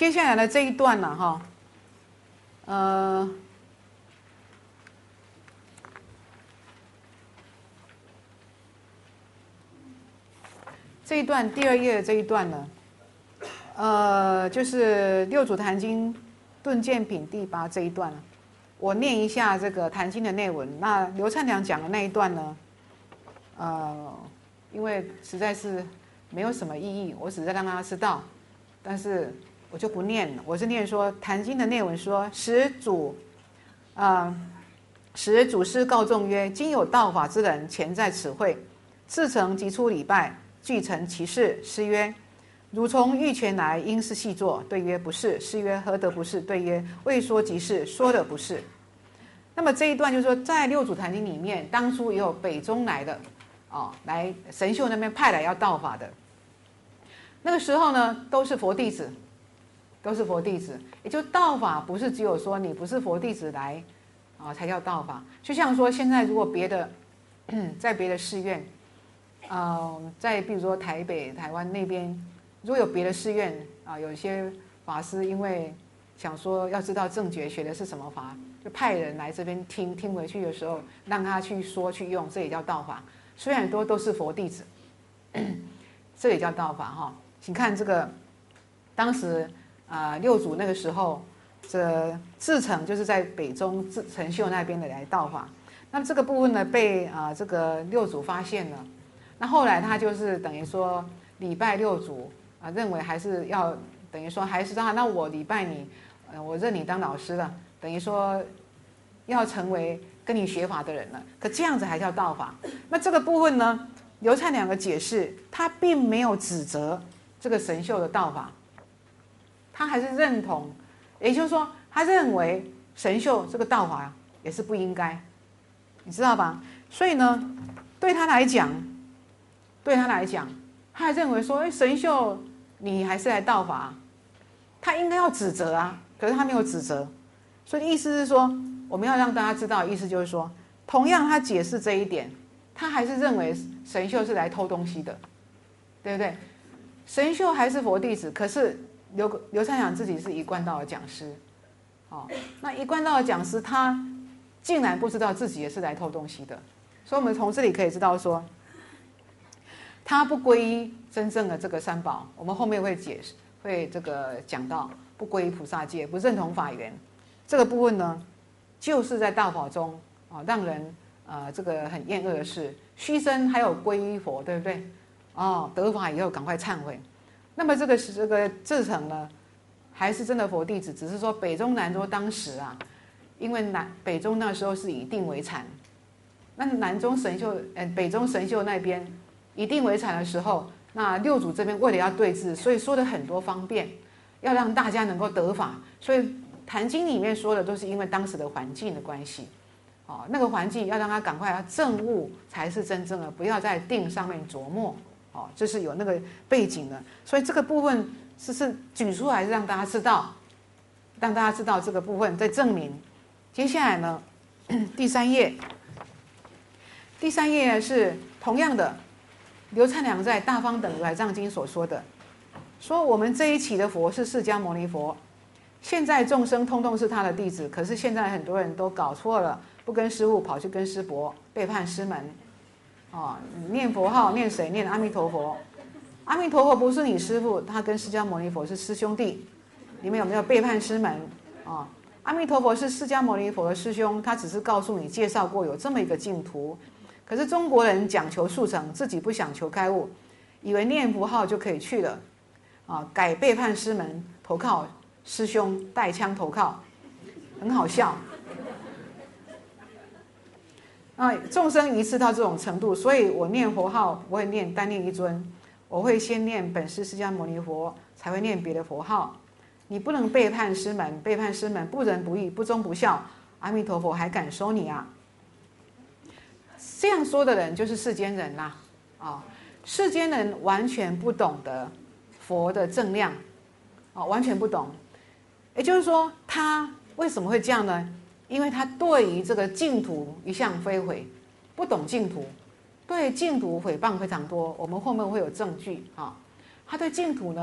接下来的这一段呢，这一段第2页的这一段呢，就是《六祖坛经顿渐品》第8这一段了。我念一下这个坛经的内文。那刘灿良讲的那一段呢，因为实在是没有什么意义，我只是让大家知道，但是我就不念了。我是念说坛经的内文说，时祖师告众曰：今有道法之人潜在此会，至诚即出礼拜，具成其事。师曰：汝从玉泉来，应是细作。对曰：不是。师曰：何得不是？对曰：未说即是，说的不是。那么这一段就是说，在六祖坛经里面，当初也有北宗来的，来神秀那边派来要道法的。那个时候呢，都是佛弟子，都是佛弟子。也就道法不是只有说你不是佛弟子来，才叫道法。就像说现在如果别的，在别的寺院，在比如说台北、台湾那边，如果有别的寺院有一些法师因为想说要知道正觉学的是什么法，就派人来这边听回去的时候，让他去说去用，这也叫道法。虽然都是佛弟子，这也叫道法哈。请看这个，当时六祖那个时候，这至诚就是在北宗陈秀那边的来道法。那这个部分呢，被这个六祖发现了。那后来他就是等于说礼拜六祖认为还是要等于说还是那我礼拜你，我认你当老师了，等于说要成为跟你学法的人了。可这样子还叫道法？那这个部分呢，刘灿良的解释，他并没有指责这个神秀的道法，他还是认同，也就是说，他认为神秀这个道法也是不应该，你知道吧？所以呢，对他来讲，他还认为说，神秀你还是来道法，他应该要指责啊，可是他没有指责，所以意思是说，我们要让大家知道，意思就是说，同样他解释这一点，他还是认为神秀是来偷东西的，对不对？神秀还是佛弟子，可是刘灿良自己是一贯道的讲师，那一贯道的讲师他竟然不知道自己也是来偷东西的，所以我们从这里可以知道说，他不皈依真正的这个三宝，我们后面会解释，会这个讲到不皈依菩萨戒，不认同法源，这个部分呢，就是在道法中让人这个很厌恶的事，虚生还有皈依佛，对不对？得法以后赶快忏悔。那么这个至诚呢，还是真的佛弟子，只是说北宗南宗当时因为北宗那时候是以定为禅，那南宗神秀北宗神秀那边以定为禅的时候，那六祖这边为了要对治，所以说的很多方便，要让大家能够得法，所以坛经里面说的都是因为当时的环境的关系，那个环境要让他赶快要证悟才是真正的，不要在定上面琢磨，这是有那个背景的，所以这个部分是举出来让大家知道，这个部分再证明。接下来呢，第3页是同样的，刘灿良在《大方等如来藏经》所说的，说我们这一期的佛是释迦牟尼佛，现在众生通通是他的弟子，可是现在很多人都搞错了，不跟师父跑去跟师伯，背叛师门。念佛号念谁？念阿弥陀佛。阿弥陀佛不是你师父，他跟释迦牟尼佛是师兄弟。你们有没有背叛师门？阿弥陀佛是释迦牟尼佛的师兄，他只是告诉你介绍过有这么一个净土。可是中国人讲求速成，自己不想求开悟，以为念佛号就可以去了，改背叛师门，投靠师兄，带枪投靠，很好笑。众生一次到这种程度，所以我念佛号不会单念一尊，我会先念本师释迦牟尼佛，才会念别的佛号。你不能背叛师门，背叛师门不仁不义，不忠不孝，阿弥陀佛还敢收你啊？这样说的人就是世间人啦，世间人完全不懂得佛的正量，完全不懂。也就是说，他为什么会这样呢？因为他对于这个净土一向非毁，不懂净土，对净土毁谤非常多。我们后面会有证据他对净土呢，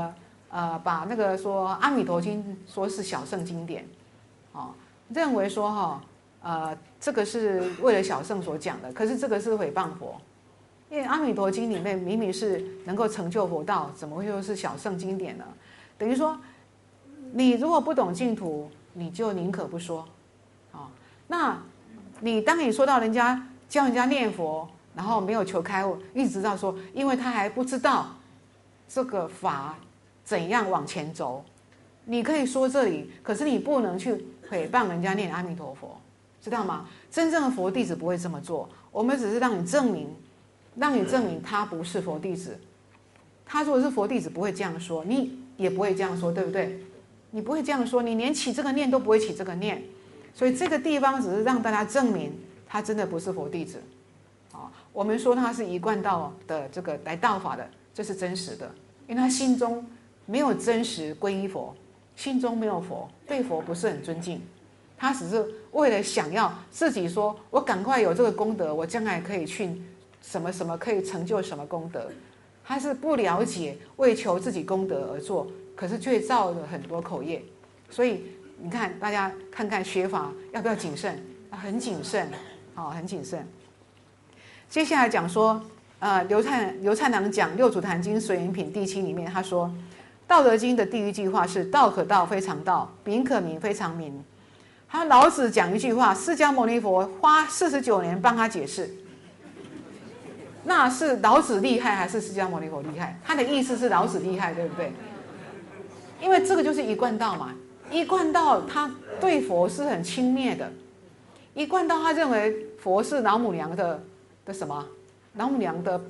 把那个说《阿弥陀经》说是小圣经典，认为说这个是为了小圣所讲的，可是这个是诽谤佛，因为《阿弥陀经》里面明明是能够成就佛道，怎么会说是小圣经典呢？等于说，你如果不懂净土，你就宁可不说，那当你说到人家教人家念佛，然后没有求开悟，一直到说，因为他还不知道这个法怎样往前走，你可以说这里，可是你不能去诽谤人家念阿弥陀佛，知道吗？真正的佛弟子不会这么做，我们只是让你证明他不是佛弟子。他如果是佛弟子，不会这样说，你也不会这样说，对不对？你不会这样说，你连起这个念都不会起这个念，所以这个地方只是让大家证明他真的不是佛弟子。我们说他是一贯道的这个来道法的，这是真实的，因为他心中没有真实皈依佛，心中没有佛，对佛不是很尊敬，他只是为了想要自己说，我赶快有这个功德，我将来可以去什么什么，可以成就什么功德。他是不了解，为求自己功德而做，可是却造了很多口业。所以你看，大家看看学法要不要谨慎？很谨慎，很谨慎。接下来讲说，刘灿良讲《六祖坛经随缘品》第7里面，他说，《道德经》的第一句话是“道可道，非常道；名可名，非常名”。他老子讲一句话，释迦牟尼佛花49年帮他解释。那是老子厉害还是释迦牟尼佛厉害？他的意思是老子厉害，对不对？因为这个就是一贯道嘛，一贯道他对佛是很轻蔑的，一贯道他认为佛是老母娘的什么？老母娘的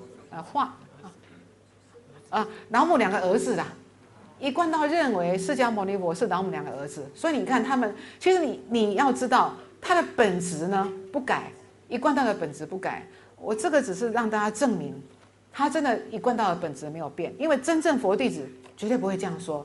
老母娘的儿子啦。一贯道认为释迦牟尼佛是老母娘的儿子，所以你看他们，其实你要知道他的本质呢不改，一贯道的本质不改。我这个只是让大家证明，他真的一贯道的本质没有变，因为真正佛弟子绝对不会这样说。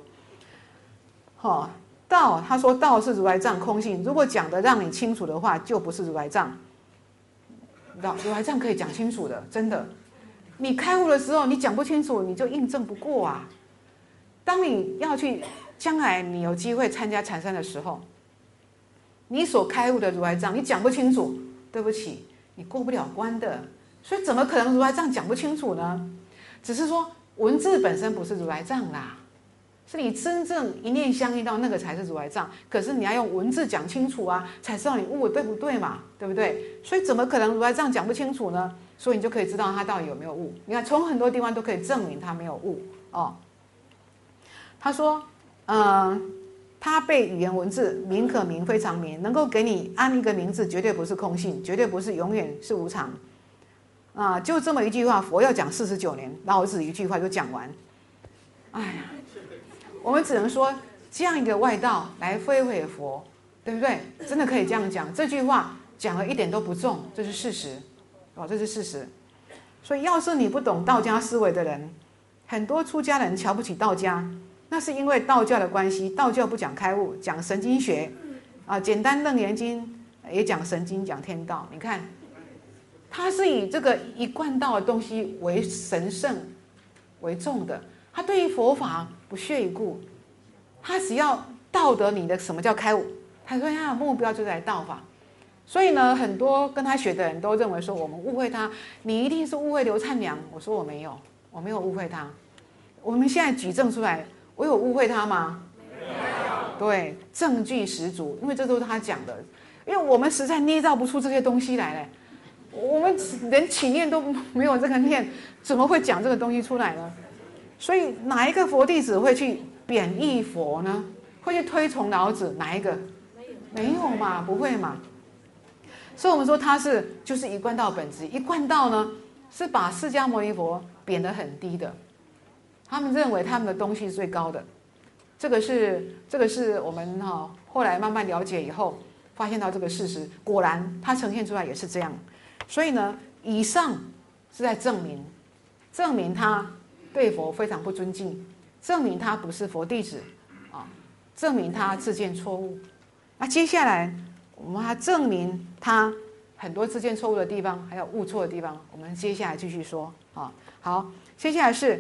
道，他说道是如来藏空性，如果讲的让你清楚的话，就不是如来藏。如来藏可以讲清楚的，真的。你开悟的时候，你讲不清楚，你就印证不过啊。当你要去将来你有机会参加禅山的时候，你所开悟的如来藏，你讲不清楚，对不起，你过不了关的。所以怎么可能如来藏讲不清楚呢？只是说文字本身不是如来藏啦，是你真正一念相应到那个才是如来藏。可是你要用文字讲清楚啊，才知道你悟对不对嘛，对不对？所以怎么可能如来藏讲不清楚呢？所以你就可以知道他到底有没有悟。你看从很多地方都可以证明他没有悟哦。他说，他被语言文字名可名非常名，能够给你安一个名字，绝对不是空性，绝对不是永远是无常就这么一句话，佛要讲49年，老子一句话就讲完。哎呀，我们只能说这样一个外道来摧毁佛，对不对？真的可以这样讲，这句话讲了一点都不重，这是事实这是事实。所以要是你不懂道家思维的人，很多出家人瞧不起道家，那是因为道教的关系。道教不讲开悟，讲神经学简单楞严经也讲神经，讲天道。你看他是以这个一贯道的东西为神圣为重的，他对于佛法不屑一顾，他只要道德你的什么叫开悟，他说他的目标就是来道法。所以呢，很多跟他学的人都认为说我们误会他，你一定是误会刘灿良。我说我没有误会他。我们现在举证出来，我有误会他吗？没有。对，证据十足，因为这都是他讲的。因为我们实在捏造不出这些东西来了，我们连起念都没有这个念，怎么会讲这个东西出来呢？所以哪一个佛弟子会去贬义佛呢？会去推崇老子？哪一个？没有嘛，不会嘛。所以我们说他就是一贯道本质。一贯道呢是把释迦牟尼佛贬得很低的，他们认为他们的东西是最高的。这个是我们后来慢慢了解以后发现到这个事实，果然它呈现出来也是这样。所以呢，以上是在证明他对佛非常不尊敬，证明他不是佛弟子证明他自见错误。那接下来我们还证明他很多自见错误的地方，还有误错的地方，我们接下来继续说好，接下来是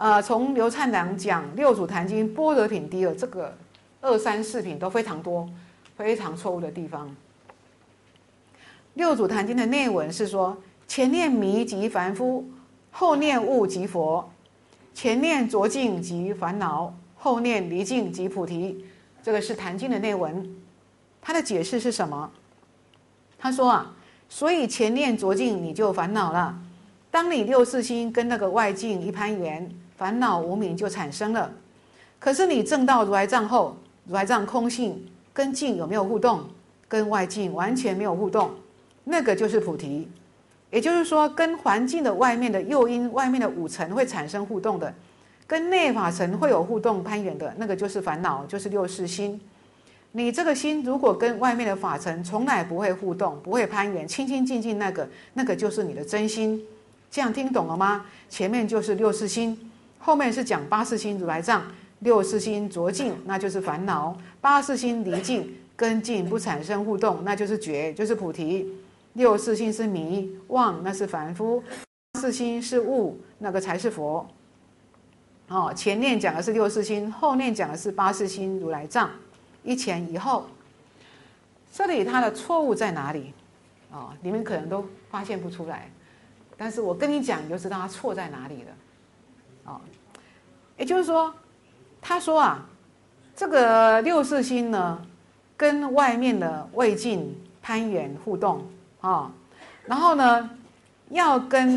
从刘灿良讲六祖坛经般若品第二，这个2、3、4品都非常多，非常错误的地方。六祖坛经的内文是说，前念迷即凡夫，后念悟即佛；前念浊境即烦恼，后念离境即菩提。这个是坛经的内文。它的解释是什么？他说啊，所以前念浊境你就烦恼了。当你六识心跟那个外境一攀缘，烦恼无明就产生了。可是你证到如来藏后，如来藏空性跟境有没有互动？跟外境完全没有互动，那个就是菩提。也就是说，跟环境的外面的诱因、外面的五尘会产生互动的，跟内法尘会有互动攀缘的，那个就是烦恼，就是六识心。你这个心如果跟外面的法尘从来不会互动，不会攀缘，清清净净，那个就是你的真心。这样听懂了吗？前面就是六识心，后面是讲八识心如来藏。六识心浊境，那就是烦恼；八识心离境，跟境不产生互动，那就是觉，就是菩提。六识心是迷妄，那是凡夫；八识心是悟，那个才是佛。前念讲的是六识心，后念讲的是八识心如来藏，一前一后。这里它的错误在哪里？你们可能都发现不出来，但是我跟你讲，你就知道它错在哪里了。也就是说，他说啊，这个六识心呢，跟外面的未境攀缘互动然后呢，要跟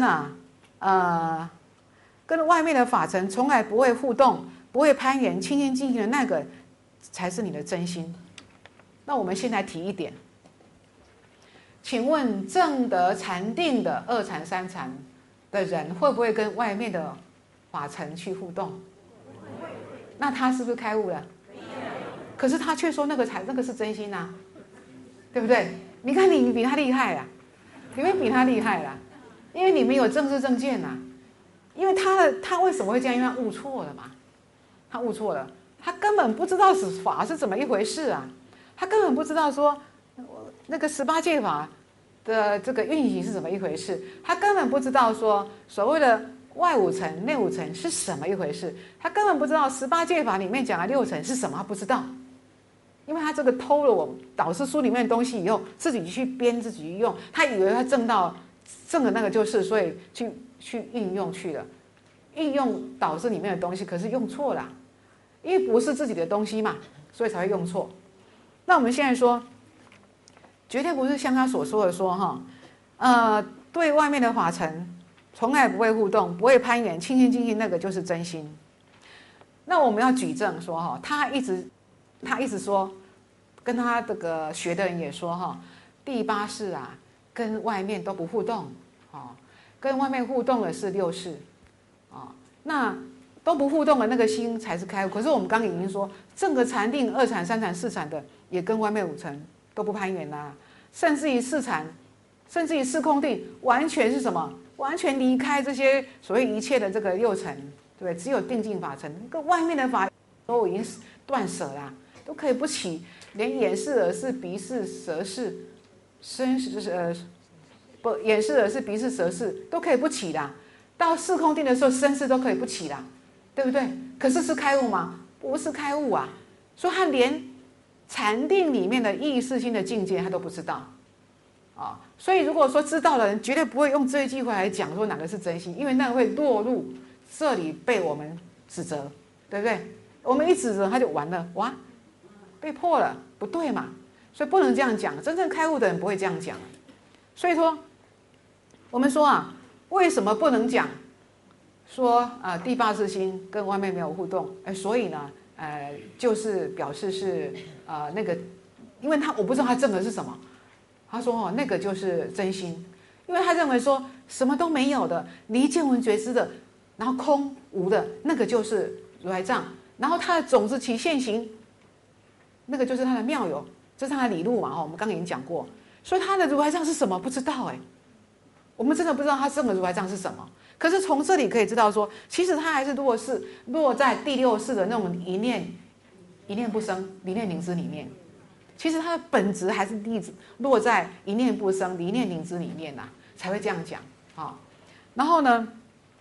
跟外面的法尘从来不会互动，不会攀缘，清清净净的那个才是你的真心。那我们先来提一点，请问证得禅定的二禅、三禅的人，会不会跟外面的法尘去互动？那他是不是开悟了？可是他却说那个是真心啊，对不对？你看你比他厉害啊，你们比他厉害啦，因为你们有正知正见啊。因为他为什么会这样？因为他悟错了嘛，他悟错了，他根本不知道法是怎么一回事啊，他根本不知道说那个18界法的这个运行是怎么一回事，他根本不知道说所谓的外五层、内五层是什么一回事，他根本不知道18界法里面讲的6层是什么，他不知道，因为他这个偷了我们导师书里面的东西以后，自己去编，自己去用，他以为他证的那个就是，所以去运用去了，运用导师里面的东西，可是用错了，因为不是自己的东西嘛，所以才会用错。那我们现在说，绝对不是像他所说的说对外面的法尘从来不会互动，不会攀缘，清清净净，那个就是真心。那我们要举证说他一直说，跟他这个学的人也说第8识啊，跟外面都不互动跟外面互动的是6识那都不互动的那个心才是开悟。可是我们刚刚已经说，证个禅定2禅、3禅、4禅的，也跟外面5层都不攀缘啦，甚至于4禅，甚至于4空定，完全是什么？完全离开这些所谓一切的这个6层，对不对？只有定境法层，跟外面的法都已经断舍啦，都可以不起，连眼识、耳识、鼻识、舌识、身识眼识、耳识、鼻识、舌识都可以不起啦。到4空定的时候，身识都可以不起啦，对不对？可是是开悟吗？不是开悟啊！所以他连禅定里面的意识心的境界他都不知道所以如果说知道的人，绝对不会用这一句话来讲说哪个是真心，因为那个会落入这里被我们指责，对不对？我们一指责他就完了，哇，被破了，不对嘛？所以不能这样讲，真正开悟的人不会这样讲。所以说，我们说为什么不能讲说第8识心跟外面没有互动？所以呢，就是表示是那个，因为我不知道他证的是什么，他说那个就是真心，因为他认为说什么都没有的，离见闻觉知的，然后空无的那个就是如来藏，然后他的种子起现行，那个就是他的妙有，这是他的理路嘛我们刚刚已经讲过，所以他的如来藏是什么不知道我们真的不知道他证的如来藏是什么。可是从这里可以知道说，其实他还是落在第6识的那种一念不生、离念凝知里面。其实他的本质还是落在一念不生、离念凝知里面才会这样讲然后呢，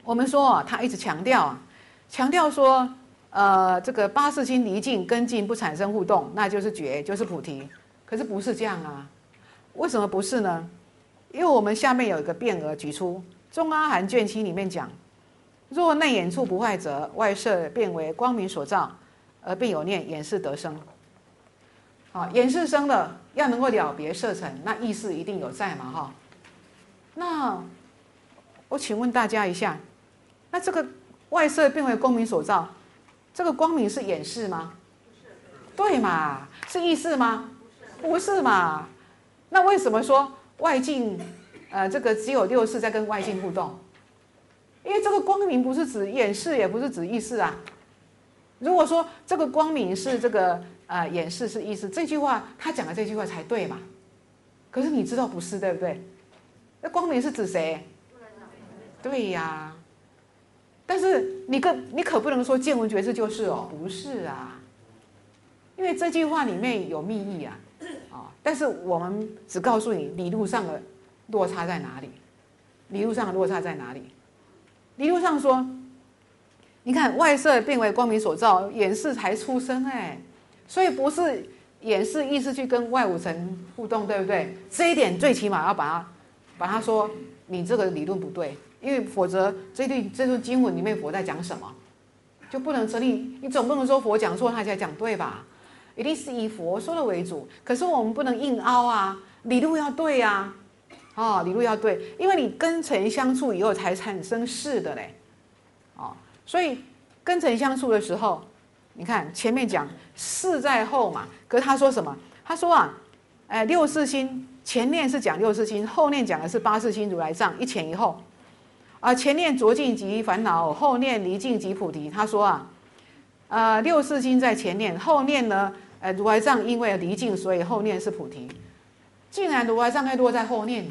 我们说他一直强调说，这个八识心离境跟境不产生互动，那就是觉，就是菩提。可是不是这样啊？为什么不是呢？因为我们下面有一个变额举出，中阿含卷7里面讲，若内眼处不坏者，外色变为光明所照，而并有念眼识得生。好，眼识生了，要能够了别色尘，那意识一定有在嘛哈。那我请问大家一下，那这个外色变为光明所照，这个光明是眼识吗？对嘛？是意识吗？不是嘛？那为什么说外境，这个只有六识在跟外境互动？因为这个光明不是指眼识，也不是指意识啊。如果说这个光明是这个眼识是意识，这句话他讲的这句话才对嘛。可是你知道不是，对不对？那光明是指谁？对呀。但是你可不能说见闻觉知就是哦，不是啊。因为这句话里面有密意啊，但是我们只告诉你理路上的落差在哪里。理路上的落差在哪里？理路上说，你看外色变为光明所照，眼识才出生所以不是眼识意识去跟外五层互动，对不对？这一点最起码要把它说你这个理论不对，因为否则这段经文里面佛在讲什么，就不能成立。你总不能说佛讲错他才讲对吧？一定是以佛说的为主。可是我们不能硬凹啊，理路要对啊，理路要对，因为你根尘相处以后才产生识的嘞，所以根尘相处的时候，你看前面讲识在后嘛，可是他说什么？他说六识心前念是讲六识心，后念讲的是八识心如来藏，一前一后。前念着境即烦恼，后念离境即菩提。他说六识心在前念，后念呢，如来藏因为离境，所以后念是菩提。竟然如来藏会落在后念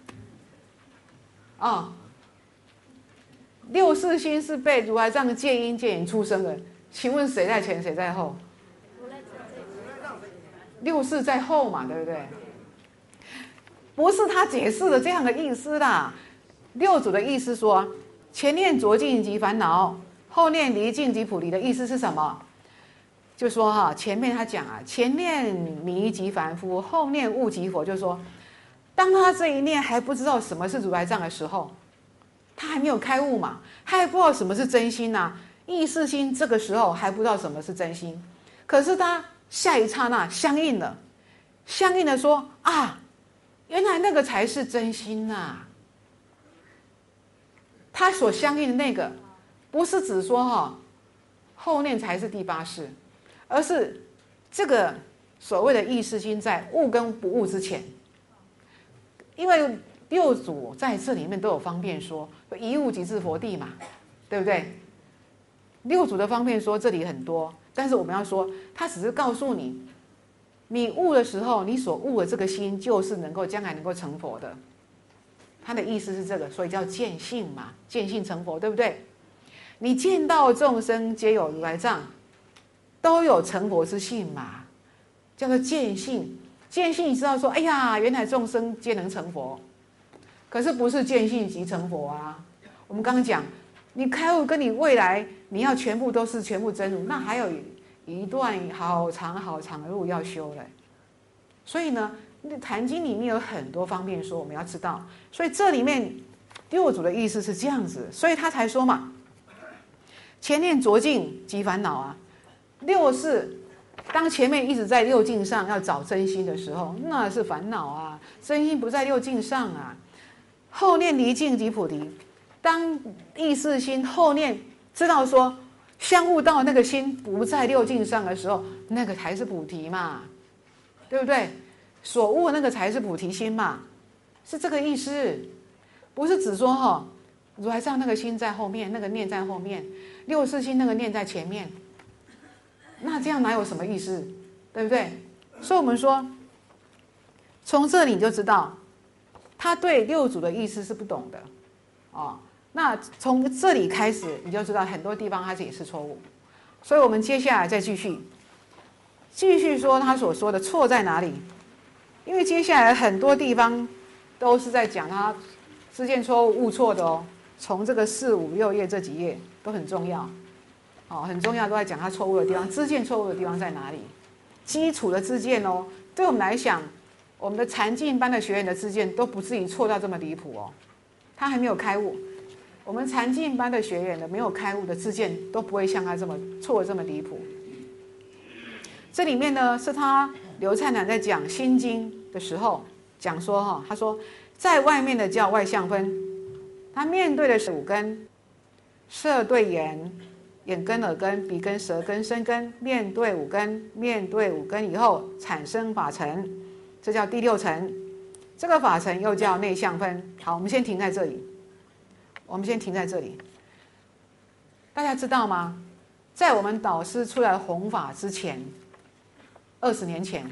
六识心是被如来藏戒因戒引出生的，请问谁在前谁在后？六识在后嘛，对不对？不是他解释的这样的意思啦。六祖的意思说，前念着境即烦恼，后念离境即菩提的意思是什么？就说前面他讲前念迷即凡夫，后念悟即佛，就是说，当他这一念还不知道什么是如来藏的时候，他还没有开悟嘛，他还不知道什么是真心意识心这个时候还不知道什么是真心，可是他下一刹那相应了说原来那个才是真心他所相应的那个，不是指说后念才是第八识，而是这个所谓的意识心在悟跟不悟之前。因为六祖在这里面都有方便说，一悟即至佛地嘛，对不对？六祖的方便说这里很多，但是我们要说，他只是告诉你，你悟的时候，你所悟的这个心就是将来能够成佛的。他的意思是这个，所以叫见性嘛，见性成佛，对不对？你见到众生皆有如来藏，都有成佛之性嘛，叫做见性。见性你知道说，哎呀，原来众生皆能成佛，可是不是见性即成佛啊。我们刚刚讲，你开悟跟你未来你要全部真如，那还有一段好长的路要修了。所以呢，《坛经》里面有很多方面说，我们要知道。所以这里面六祖的意思是这样子，所以他才说嘛，前念着境即烦恼六识当前面一直在六境上要找真心的时候，那是烦恼真心不在六境上后念离境即菩提，当意识心后念知道说相悟到那个心不在六境上的时候，那个才是菩提嘛，对不对？所悟的那个才是菩提心嘛，是这个意思。不是只说如来藏那个心在后面，那个念在后面，六识心那个念在前面，那这样哪有什么意思，对不对？所以我们说，从这里你就知道他对六祖的意思是不懂的那从这里开始你就知道很多地方他解释错误。所以我们接下来再继续说他所说的错在哪里。因为接下来很多地方都是在讲他知见错误、误错的从这个4、5、6页这几页都很重要，很重要，都在讲它错误的地方，知见错误的地方在哪里？基础的知见哦，对我们来讲，我们的禅境班的学员的知见都不至于错到这么离谱哦，他还没有开悟。我们禅境班的学员的没有开悟的知见都不会像他这么错的这么离谱。这里面呢，是他刘灿良在讲《心经》的时候讲说他说在外面的叫外相分，他面对的是5根，色对眼，眼根、耳根、鼻根、舌根、身根，面对5根，面对5根以后产生法尘，这叫第6层。这个法尘又叫内相分。好，我们先停在这里。大家知道吗？在我们导师出来弘法之前，20年前，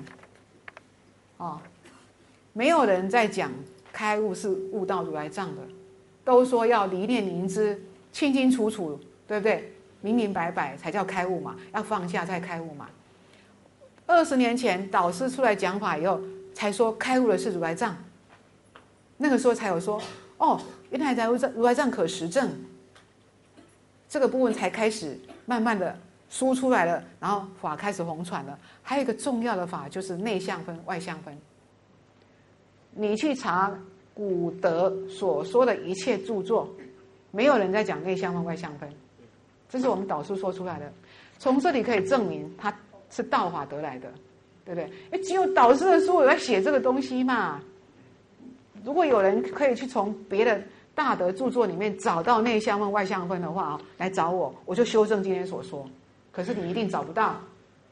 没有人在讲开悟是悟到如来藏的，都说要离念凝知，清清楚楚，对不对？明明白白才叫开悟嘛，要放下再开悟嘛。20年前导师出来讲法以后，才说开悟的是如来藏，那个时候才有说原来如来藏可实证，这个部分才开始慢慢的输出来了，然后法开始弘传了。还有一个重要的法就是内相分、外相分。你去查古德所说的一切著作，没有人在讲内相分、外相分，这是我们导师说出来的。从这里可以证明他是道法得来的，对不对？只有导师的书有在写这个东西嘛。如果有人可以去从别的大德著作里面找到内相分、外相分的话来找我，我就修正今天所说。可是你一定找不到，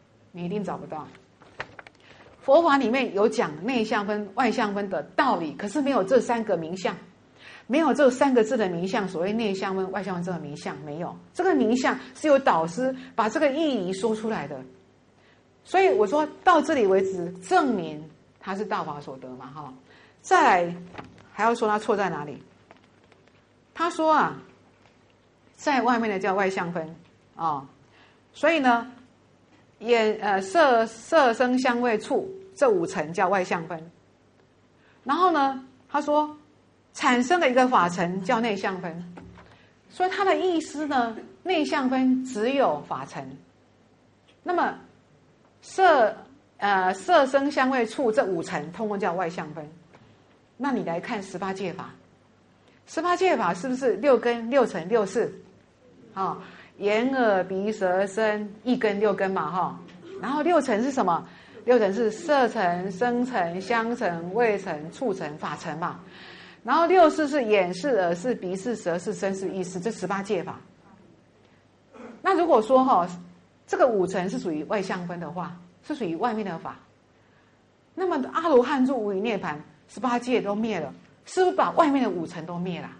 佛法里面有讲内相分、外相分的道理，可是没有这3个名相，没有这3个字的名相，所谓内相分、外相分这个名相没有。这个名相是由导师把这个意义说出来的。所以我说到这里为止，证明他是道法所得嘛，再来还要说他错在哪里？他说在外面的叫外相分所以呢，色声香味触这5层叫外相分。然后呢，他说产生了一个法尘叫内相分。所以他的意思呢，内相分只有法尘。那么色声香味触这5层通通叫外相分。那你来看18戒法，18戒法是不是6根、6层、6识？眼耳鼻舌身意根6根嘛然后6层是什么？6层是色层、声层、香层、味层、触层、法层嘛。然后6识是眼识、耳识、鼻识、舌识、身识、意识，这18戒法。那如果说这个5层是属于外相分的话，是属于外面的法，那么阿罗汉入无余涅盘，18戒都灭了，是不是把外面的5层都灭了？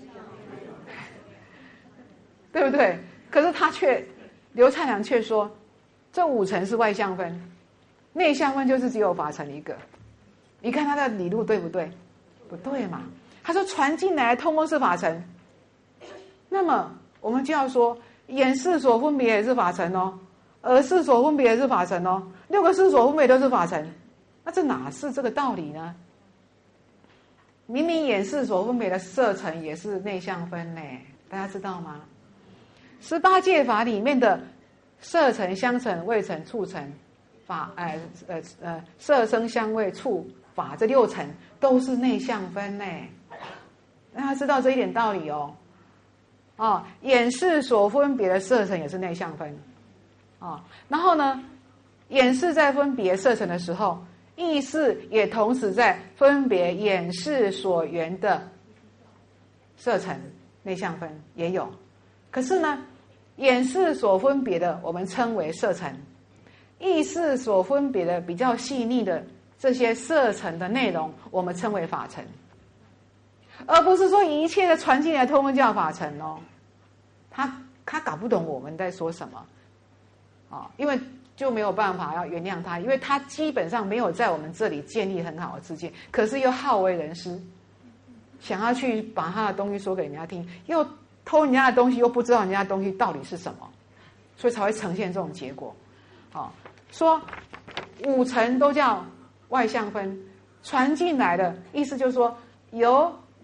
对不对？可是刘灿良却说，这5层是外相分，内相分就是只有法尘一个。你看他的理路对不对？不对嘛？他说传进来通通是法尘，那么我们就要说，眼识所分别也是法尘耳识所分别也是法尘6个识所分别都是法尘，那这哪是这个道理呢？明明眼识所分别的色尘也是内相分呢，大家知道吗？18戒法里面的色尘、香尘、味尘、触尘、法色声香味触法这6层都是内相分呢，大家知道这一点道理眼识所分别的色尘也是内相分然后呢，眼识在分别色尘的时候，意识也同时在分别眼识所缘的色尘，内相分也有。可是呢，眼识所分别的我们称为色尘，意识所分别的比较细腻的这些色尘的内容，我们称为法尘，而不是说一切的传进来通通叫法尘他搞不懂我们在说什么因为就没有办法要原谅他，因为他基本上没有在我们这里建立很好的知见，可是又好为人师，想要去把他的东西说给人家听，又偷人家的东西，又不知道人家的东西到底是什么，所以才会呈现这种结果说5层都叫外相分，传进来的意思就是说由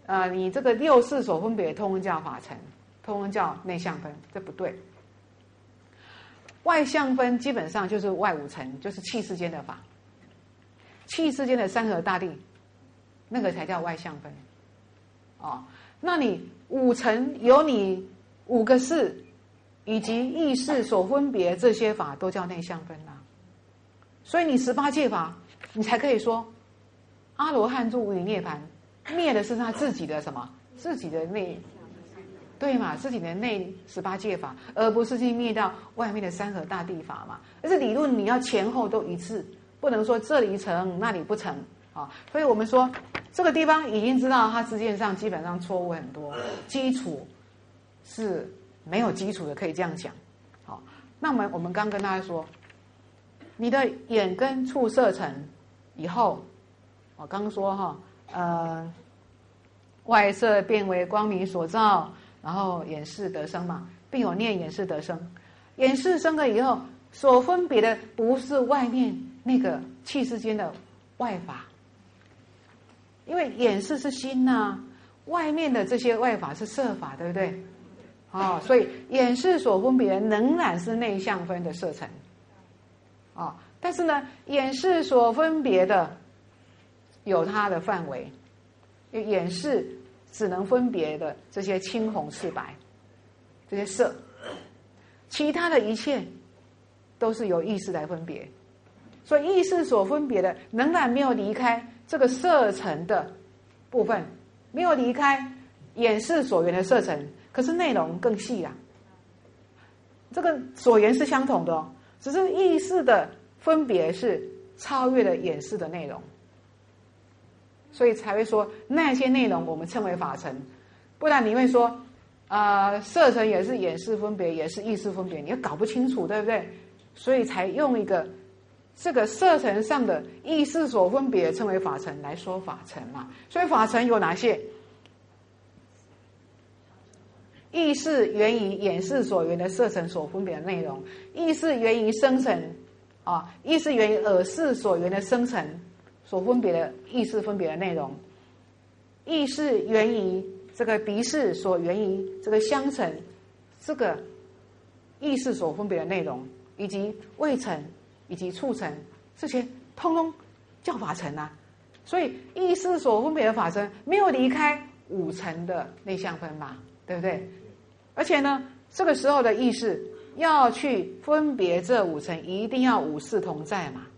你这个六识所分别通通叫法尘，通通叫内相分，这不对。外相分基本上就是外五尘，就是气世间的法，气世间的山河大地，那个才叫外相分。哦，那你五尘有你五个识以及意识所分别这些法都叫内相分啊。所以你18界法，你才可以说阿罗汉入无余涅槃，灭的是他自己的什么？自己的内，对嘛？自己的内18界法，而不是去灭掉外面的山河大地法嘛。而是理论你要前后都一致，不能说这里成那里不成啊。所以我们说这个地方已经知道它知见上基本上错误很多，基础是没有基础的，可以这样讲。好，那我们刚跟大家说，你的眼根触色尘以后，我刚说哈，外色变为光明所照，然后眼识得生嘛，并有念眼识得生。眼识生了以后，所分别的不是外面那个气世间的外法，因为眼识是心呐，外面的这些外法是色法，对不对？所以眼识所分别仍然是内相分的色尘。但是呢，眼识所分别的有它的范围，因为眼识只能分别的这些青红赤白这些色，其他的一切都是由意识来分别，所以意识所分别的仍然没有离开这个色尘的部分，没有离开眼识所缘的色尘，可是内容更细啊。这个所缘是相同的哦，只是意识的分别是超越了眼识的内容，所以才会说那些内容我们称为法尘。不然你会说色尘也是眼识分别，也是意识分别，你又搞不清楚，对不对？所以才用一个这个色尘上的意识所分别称为法尘来说法尘嘛。所以法尘有哪些？意识源于眼识所缘的色尘所分别的内容，意识源于声尘意识源于耳识所缘的声尘所分别的意识分别的内容，意识源于这个鼻识所源于这个香尘这个意识所分别的内容，以及味尘以及触尘，这些通通叫法尘啊。所以意识所分别的法尘没有离开五尘的内相分嘛，对不对？而且呢，这个时候的意识要去分别这五尘，一定要五识同在嘛。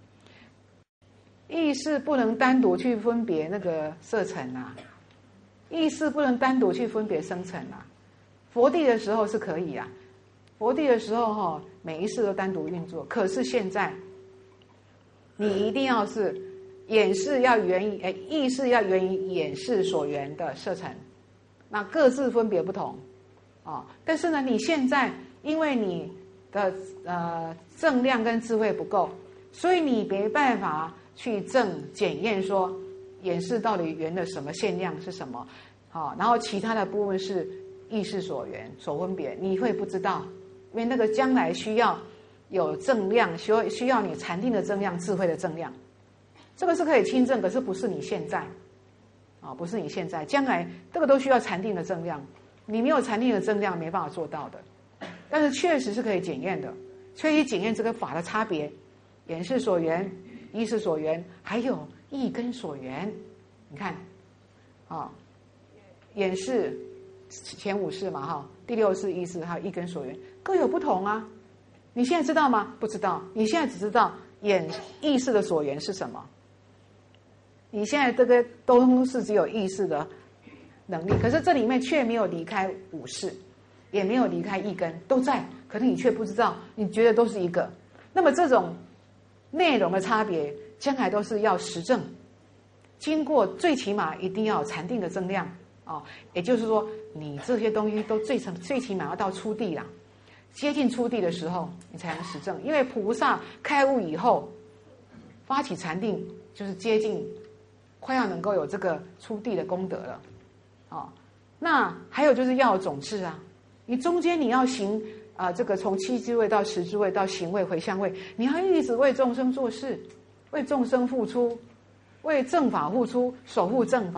意识不能单独去分别那个色尘啊，意识不能单独去分别声尘啊。佛地的时候是可以啊，佛地的时候每一识都单独运作。可是现在，你一定要是眼识要源于意识要源于眼识所缘的色尘，那各自分别不同但是呢，你现在因为你的正量跟智慧不够，所以你没办法去检验说眼识到底缘的什么限量是什么然后其他的部分是意识所缘所分别，你会不知道，因为那个将来需要有正量，需要你禅定的正量、智慧的正量，这个是可以亲证，可是不是你现在不是你现在，将来这个都需要禅定的正量，你没有禅定的正量没办法做到的。但是确实是可以检验的，可以检验这个法的差别，眼识所缘、意识所缘，还有意根所缘。你看眼识前五识嘛第六识意识还有意根所缘各有不同啊。你现在知道吗？不知道，你现在只知道意识的所缘是什么，你现在这个都是只有意识的能力，可是这里面却没有离开五识，也没有离开意根，都在，可是你却不知道，你觉得都是一个。那么这种内容的差别将来都是要实证，经过最起码一定要有禅定的正量也就是说你这些东西都最起码要到初地啦，接近初地的时候你才能实证。因为菩萨开悟以后发起禅定，就是接近快要能够有这个初地的功德了那还有就是要有种智啊，你中间你要行这个从七智慧到十智慧到行位回向位，你要一直为众生做事，为众生付出，为正法付出，守护正法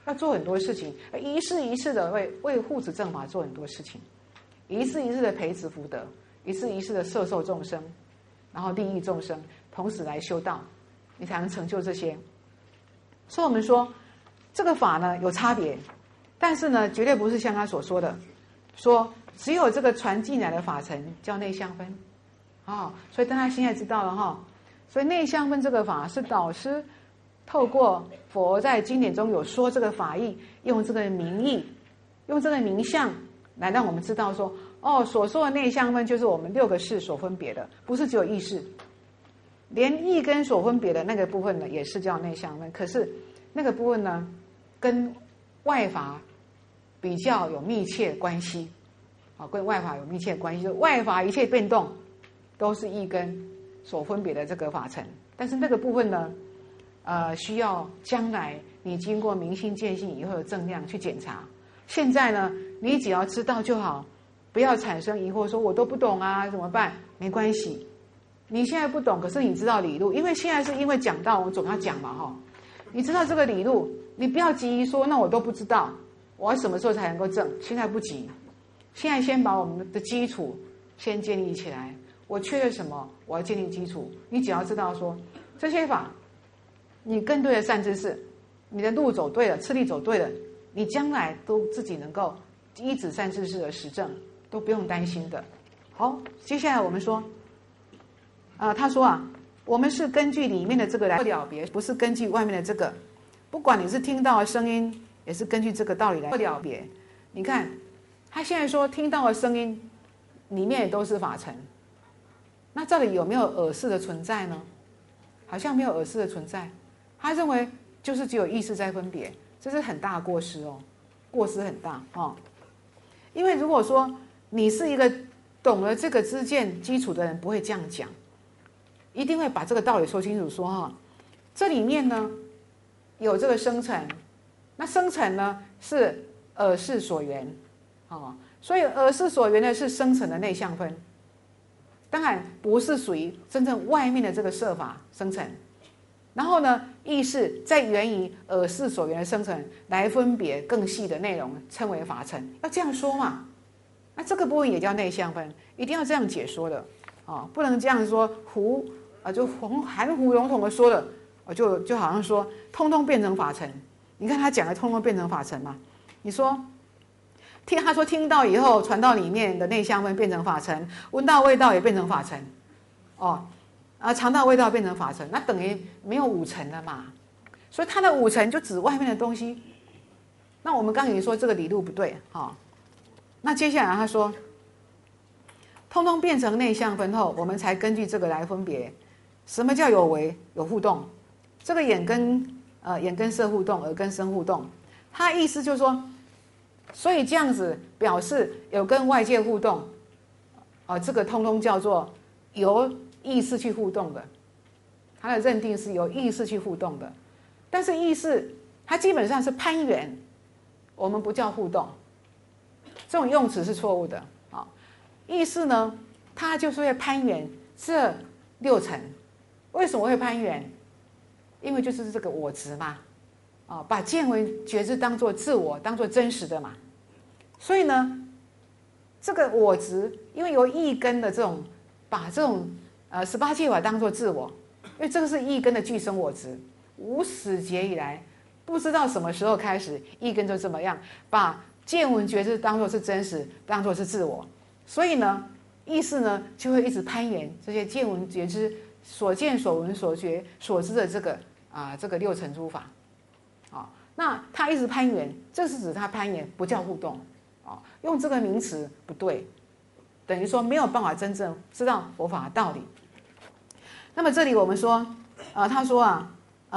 要做很多事情，一世一世的为护持正法做很多事情，一世一世的培植福德，一世一世的摄受众生，然后利益众生，同时来修道，你才能成就这些。所以我们说这个法呢有差别，但是呢绝对不是像他所说的，说只有这个传进来的法尘叫内相分所以大家现在知道了所以内相分这个法是导师透过佛在经典中有说这个法义，用这个名义，用这个名相来让我们知道说，所说的内相分就是我们6个识所分别的，不是只有意识，连意根所分别的那个部分呢，也是叫内相分。可是那个部分呢，跟外法比较有密切关系，跟外法有密切关系，就是外法一切变动都是意根所分别的这个法尘，但是那个部分呢，需要将来你经过明心见性以后的正量去检查。现在呢，你只要知道就好，不要产生疑惑，说我都不懂啊，怎么办？没关系，你现在不懂，可是你知道理路，因为现在是因为讲到我总要讲嘛你知道这个理路，你不要急于说那我都不知道，我要什么时候才能够证？现在不急，现在先把我们的基础先建立起来。我缺了什么？我要建立基础。你只要知道说这些法，你跟对了善知识，你的路走对了，次第走对了，你将来都自己能够依止善知识的实证，都不用担心的。好，接下来我们说，他说我们是根据里面的这个来了别，不是根据外面的这个。不管你是听到的声音，也是根据这个道理来了别。你看，他现在说听到的声音里面也都是法尘。那这里有没有耳识的存在呢？好像没有耳识的存在。他认为就是只有意识在分别，这是很大的过失过失很大因为如果说你是一个懂了这个知见基础的人，不会这样讲，一定会把这个道理说清楚，说这里面呢有这个生尘，那生尘呢是耳识所缘所以耳识所缘的是生尘的内相分。当然不是属于真正外面的这个色法生成，然后呢，意识再源于耳识所缘的生成来分别更细的内容，称为法尘。要这样说嘛？那这个部分也叫内相分，一定要这样解说的不能这样说就含糊笼统的说了，就好像说通通变成法尘。你看他讲的通通变成法尘嘛？你说。他说听到以后传到里面的内相分变成法尘，闻到味道也变成法尘尝到味道变成法尘，那等于没有五尘了嘛。所以他的五尘就指外面的东西。那我们刚才说这个理路不对那接下来他说通通变成内相分后，我们才根据这个来分别什么叫有为有互动。这个眼根色互动，耳根声互动，他意思就是说，所以这样子表示有跟外界互动这个通通叫做由意识去互动的。他的认定是由意识去互动的，但是意识它基本上是攀缘，我们不叫互动，这种用词是错误的意识呢，它就是会攀缘这6层。为什么会攀缘？因为就是这个我执嘛把见闻觉知当作自我，当作真实的嘛。所以呢，这个我执，因为由意根的这种把这种18界法当作自我，因为这个是意根的具生我执，无始劫以来，不知道什么时候开始，意根就这么样，把见闻觉知当作是真实，当作是自我。所以呢，意识呢就会一直攀缘这些见闻觉知所见所闻所觉所知的这个6层诸法那他一直攀缘，这是指他攀缘，不叫互动用这个名词不对，等于说没有办法真正知道佛法的道理。那么这里我们说他说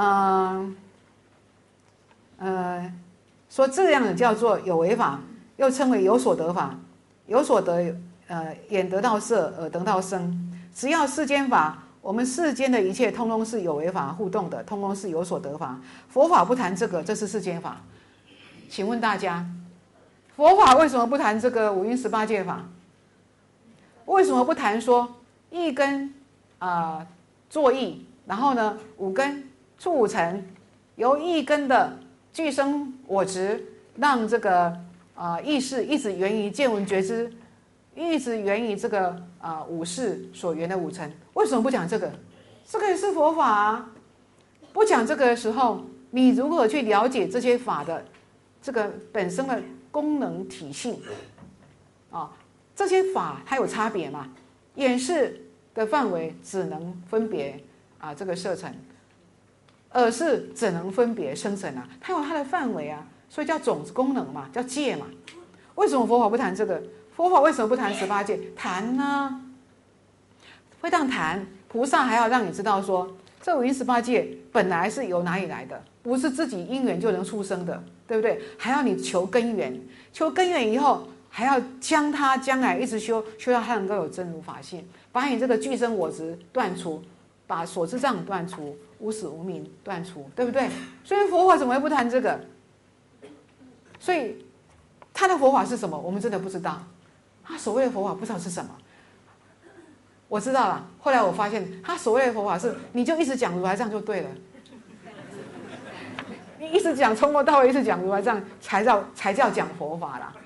说这样的叫做有为法，又称为有所得法。有所得眼得到色，耳得到声，只要世间法，我们世间的一切通通是有为法互动的，通通是有所得法。佛法不谈这个，这是世间法。请问大家，佛法为什么不谈这个五蕴18界法？为什么不谈说意根作意，然后呢五根触五尘，由意根的俱生我执，让这个意识一直源于见闻觉知，一直源于这个五识所缘的五尘。为什么不讲这个？这个也是佛法啊。不讲这个的时候，你如何去了解这些法的这个本身的功能体性啊？这些法它有差别嘛？眼识的范围只能分别这个色尘，耳识只能分别声尘啊，它有它的范围啊，所以叫种子功能嘛，叫界嘛。为什么佛法不谈这个？佛法为什么不谈18界？谈呢，会当谈。菩萨还要让你知道说，这五蕴18界本来是由哪里来的，不是自己因缘就能出生的，对不对？还要你求根源，求根源以后，还要将它将来一直修到它能够有真如法性，把你这个俱生我执断除，把所知障断除，无始无明断除，对不对？所以佛法怎么会不谈这个？所以他的佛法是什么？我们真的不知道。他所谓的佛法不知道是什么。我知道了，后来我发现他所谓的佛法是，你就一直讲如来藏就对了。你一直讲，从头到尾一直讲如来藏，才叫讲佛法啦。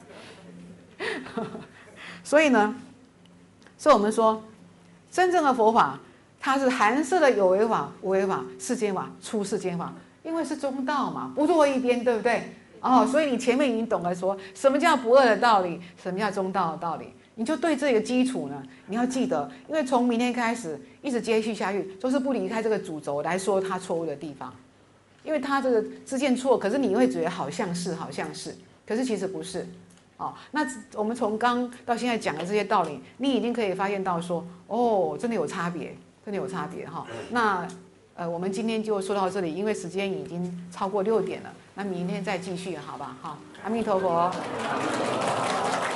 所以呢，所以我们说，真正的佛法，它是含摄的有为法、无为法、世间法、出世间法，因为是中道嘛，不落一边，对不对？所以你前面已经懂了说什么叫不二的道理，什么叫中道的道理。你就对这个基础呢，你要记得，因为从明天开始一直接续下去，都是不离开这个主轴来说它错误的地方，因为它这个知见错，可是你会觉得好像是，可是其实不是。那我们从刚到现在讲的这些道理，你已经可以发现到说，真的有差别，哈。那我们今天就说到这里，因为时间已经超过6点了，那明天再继续，好吧？好，阿弥陀佛。